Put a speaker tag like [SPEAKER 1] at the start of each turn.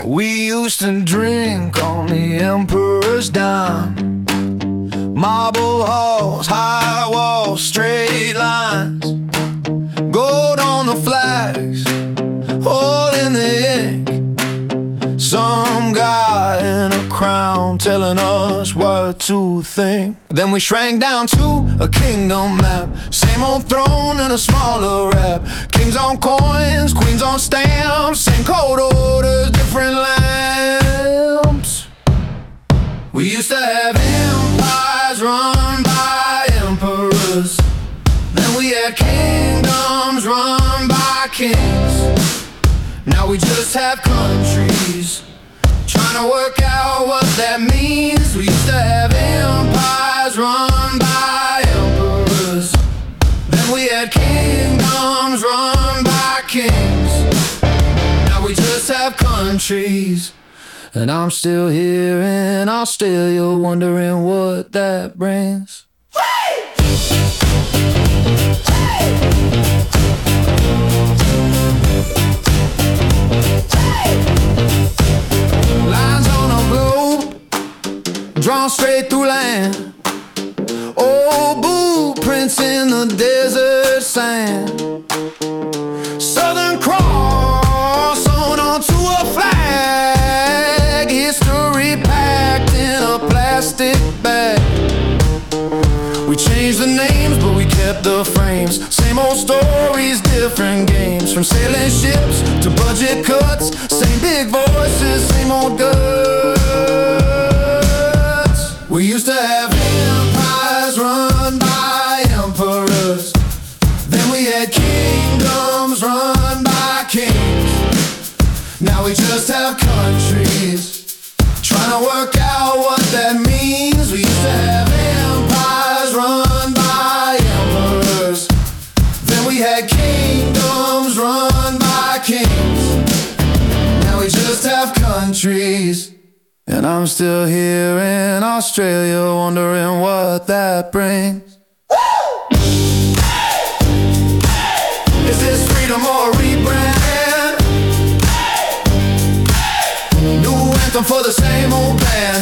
[SPEAKER 1] We used to drink on the Emperor's dime. Marble halls, high walls, straight lines. Gold on the flags, all in the ink. Some guy in a crown telling us what to think. Then we shrank down to a kingdom map. Same old throne and a smaller rap. Kings on coins, queens on stamps. Same code orders, different lamps. We used to have empires run by emperors. Then we had kingdoms run by kings. Now we just have countries, trying to work out what that means. We used to have empires run by emperors. Then we had kingdoms run by kings. Now we just have countries. And I'm still here in Australia, wondering what that brings. Lines on a globe, drawn straight through land. Old blueprints in the desert sand. Southern Cross sewn onto a flag. History packed in a plastic bag. We changed the names, but we kept the frames. Same old stories, different games. From sailing ships to budget cuts. Same big voices, same old guts. We used to have empires run by emperors. Then we had kingdoms run by kings. Now we just have countries, trying to work out what that means. We used to have empires run by emperors. Then we had kingdoms run by kings. Now we just have countries. And I'm still here in Australia, wondering what that brings. Is this freedom or a rebrand? New anthem for the same old band.